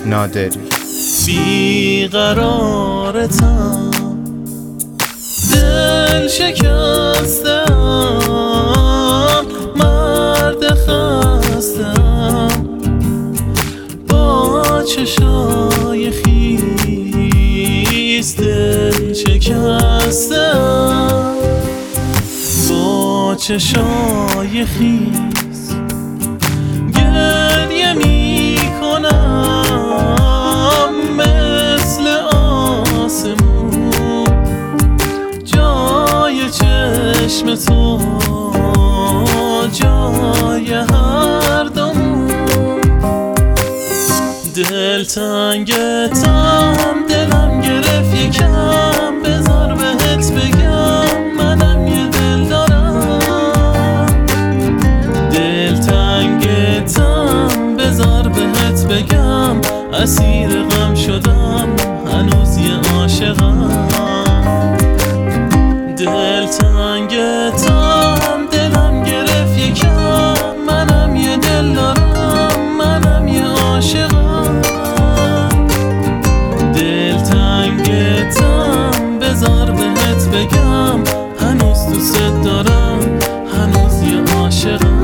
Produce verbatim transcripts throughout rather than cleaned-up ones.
نادری. بیقرارتم، دل شکستم، مرد خستم، با چشای خیس دل شکستم، با چشای خیس گریه می کنم مثل آسمون، جای چشم تو جای هر دومون. دل تنگتم، دلم گرفت یکم، بذار بهت بگم منم یه دل دارم. دل تنگتم، بذار بهت بگم اسیر غم شدم، هنوز یه عاشقم. دل تنگتم، دلم گرفت یکم، منم یه دل دارم، منم یه عاشقم. دل تنگتم، بذار بهت بگم هنوز دوست دارم، هنوز یه عاشقم.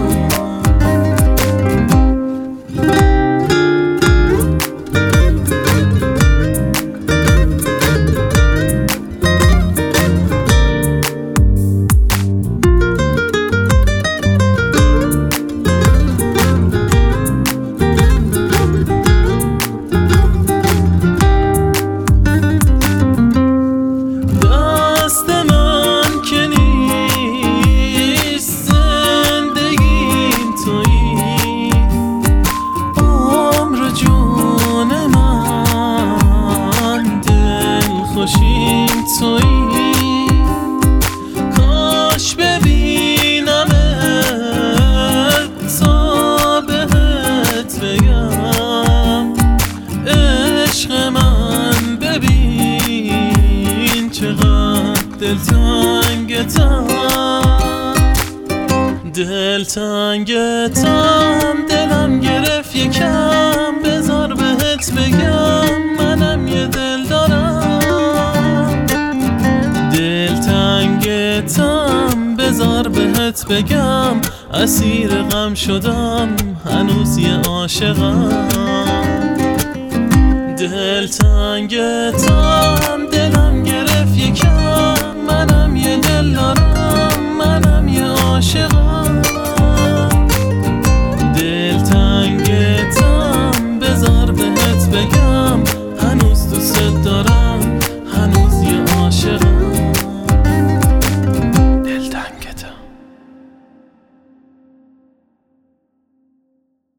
تویی کاش ببینمت تا بهت بگم عشق من، ببین چقدر دلتنگتم. دلتنگتم، دلم گرفت یکم، بذار بهت بگم منم یه دل دارم. دلتنگتم، بذار بهت بگم اسیر غم شدم، هنوز یه عاشقم. دلتنگتم